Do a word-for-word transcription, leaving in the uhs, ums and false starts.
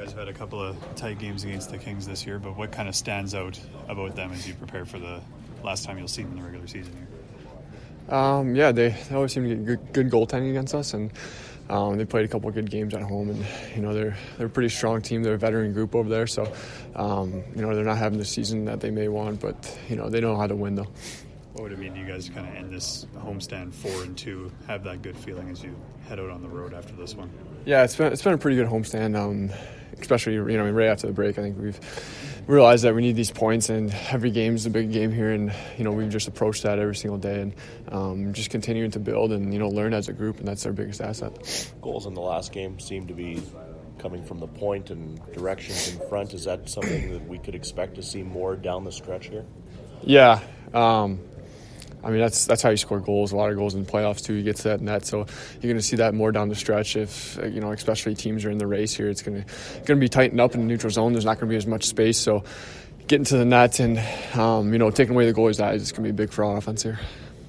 guys have had a couple of tight games against the Kings this year, but what kind of stands out about them as you prepare for the last time you'll see them in the regular season here? Um, yeah, they, they always seem to get good, good goaltending against us, and um, they played a couple of good games at home. And you know they're they're a pretty strong team. They're a veteran group over there, so um, you know they're not having the season that they may want, but you know they know how to win though. What would it mean to you guys to kind of end this homestand four and two, have that good feeling as you head out on the road after this one? Yeah, it's been it's been a pretty good homestand, um, especially you know right after the break. I think we've realized that we need these points, and every game is a big game here, and you know we've just approached that every single day, and um, just continuing to build and you know learn as a group, and that's our biggest asset. Goals in the last game seem to be coming from the point and directions in front. Is that something that we could expect to see more down the stretch here? Yeah. Um, I mean, that's that's how you score goals. A lot of goals in the playoffs, too. You get to that net. So you're going to see that more down the stretch if, you know, especially teams are in the race here. It's going to going to be tightened up in the neutral zone. There's not going to be as much space. So getting to the net and, um, you know, taking away the goalie's eyes is going to be big for our offense here.